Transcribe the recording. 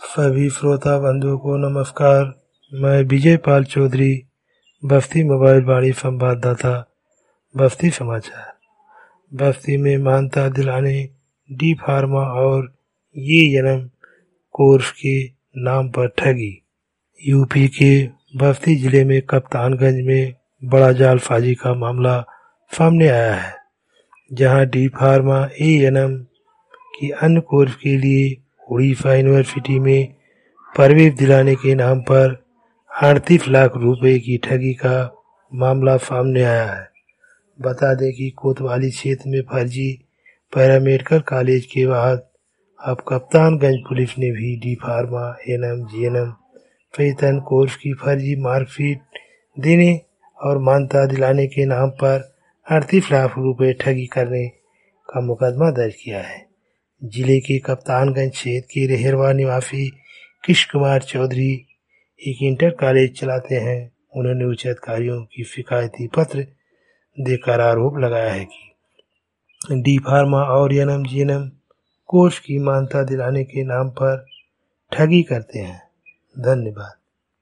सभी श्रोता बंधुओं को नमस्कार। मैं विजय पाल चौधरी, बस्ती मोबाइल वाणी संवाददाता, बस्ती समाचार। बस्ती में मान्यता दिलाने डी फार्मा और ये जन्म कोर्स के नाम पर ठगी। यूपी के बस्ती जिले में कप्तानगंज में बड़ा जालसाजी का मामला सामने आया है, जहां डी फार्मा एएनएम की अन्य कोर्स के लिए उड़ीसा यूनिवर्सिटी में प्रवेश दिलाने के नाम पर 38 लाख रुपए की ठगी का मामला सामने आया है। बता दें कि कोतवाली क्षेत्र में फर्जी पैरामेडिकल कॉलेज के बाद अब कप्तानगंज पुलिस ने भी डी फार्मा एएनएम जीएनएम सहित अन्य कोर्स की फर्जी मार्कशीट देने और मान्यता दिलाने के नाम पर 38 लाख रुपए ठगी करने का मुकदमा दर्ज किया है। जिले के कप्तानगंज क्षेत्र के रेहरवा निवासी कृष्ण कुमार चौधरी एक इंटर कॉलेज चलाते हैं। उन्होंने उच्च अधिकारियों की शिकायती पत्र देकर आरोप लगाया है कि डी फार्मा और एएनएम जीएनएम कोर्स की मान्यता दिलाने के नाम पर ठगी करते हैं। धन्यवाद।